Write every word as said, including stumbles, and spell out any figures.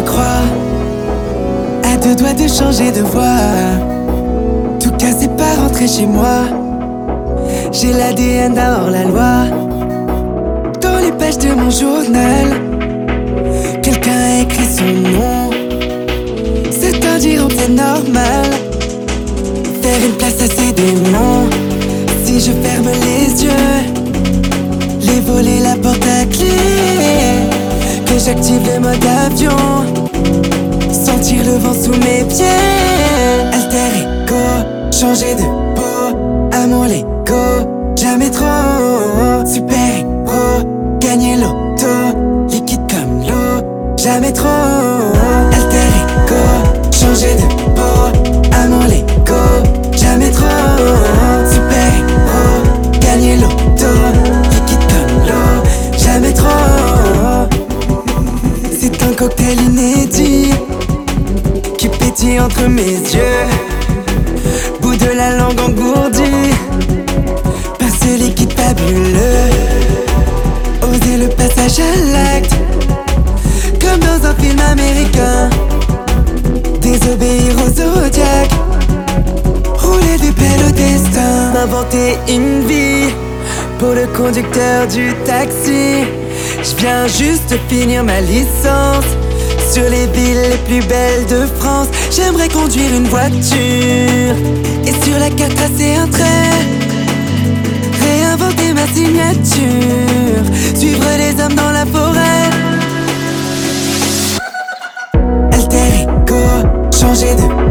la croix, à deux doigts de changer de voix. Tout cas c'est pas rentrer chez moi. J'ai l'A D N d'un hors-la-loi. Dans les pages de mon journal, quelqu'un a écrit son nom. Certains diront que c'est normal, faire une place à ces démons. Si je ferme les yeux, les volets, la porte à clé, que j'active le mode avion, sentir le vent sous mes pieds. Alter ego, changer de peau, à mon Lego, jamais trop. Super héros, gagner l'auto, liquide comme l'eau, jamais trop. Alter ego, changer de peau, à mon Lego, jamais trop. Super héros, gagner l'auto, liquide comme l'eau, jamais trop. C'est un cocktail inédit qui pétille entre mes yeux, bout de la langue engourdie par ce liquide fabuleux. Oser le passage à l'acte, comme dans un film américain. Désobéir au zodiaque, rouler des pelles au destin. Inventer une vie pour le conducteur du taxi. Je viens juste finir ma licence sur les villes les plus belles de France. J'aimerais conduire une voiture et sur la carte tracer un trait, réinventer ma signature, suivre les hommes dans la forêt. Alter ego, changer de